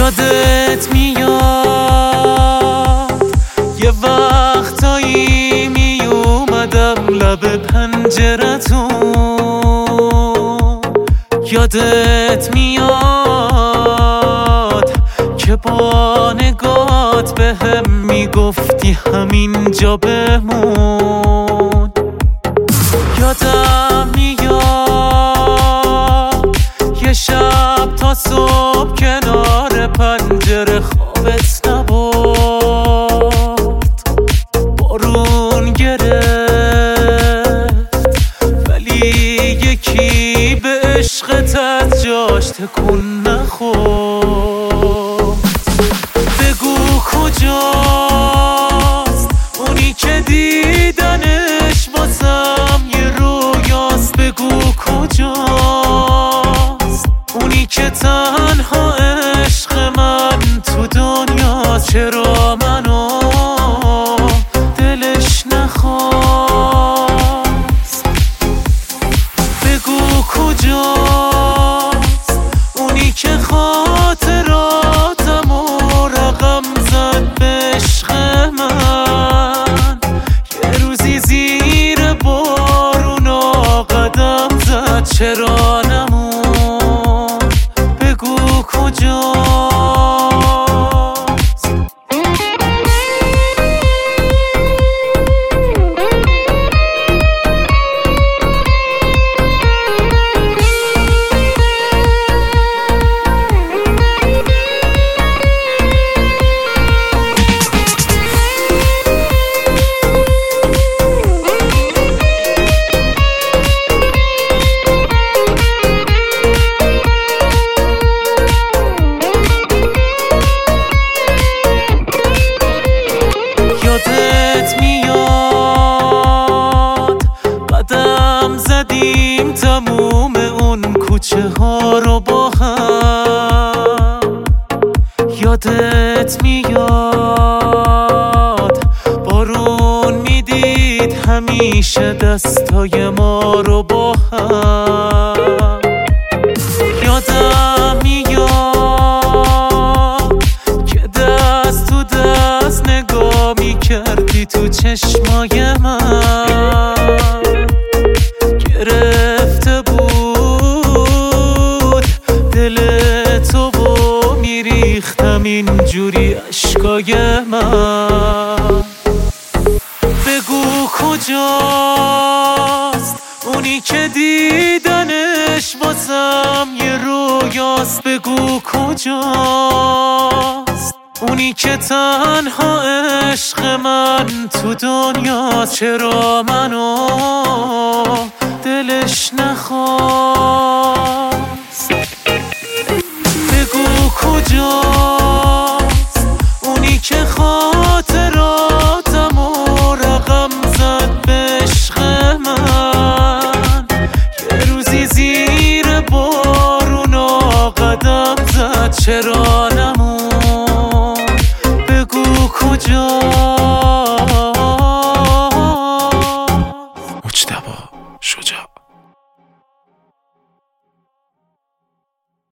یادت میاد یه وقتایی می اومدم لب پنجرتون، یادت میاد که با نگات بهم میگفتی همینجا بمون. یادم میاد یه شب تا صبح کنار پنجره خوابت نبرد، بارون گرفت ولی یکی به عشقت از جاش تکون نخورد. بگو کجاست اونی که دیدنش واسم یه رویاست، بگو کجاست اونی که تنها عشق من تو دنیاست، چرا منو دلش نخواست. بگو کجاست اونی که خاطراتمو رقم زد به عشق من، یه روزی زیر بارونا قدم زد چرا نمون. بگو کجاست. یادت میاد قدم زدیم تموم اون کوچه ها رو با هم، یادت میاد بارون میدید همیشه دستای ما رو با هم. یادم میاد که دست تو دست نگاه میکردی تو چشمای من، گرفته بود دل تو و میریختم اینجوری اشکای من. بگو کجاست اونی که دیدنش واسم یه رویاست، بگو کجاست اونی که تنها عشق من تو دنیاست، چرا منو دلش نخواست. بگو کجاست اونی که خاطراتمو رقم زد به عشق من، یه روزی زیر بارونا قدم زد چرا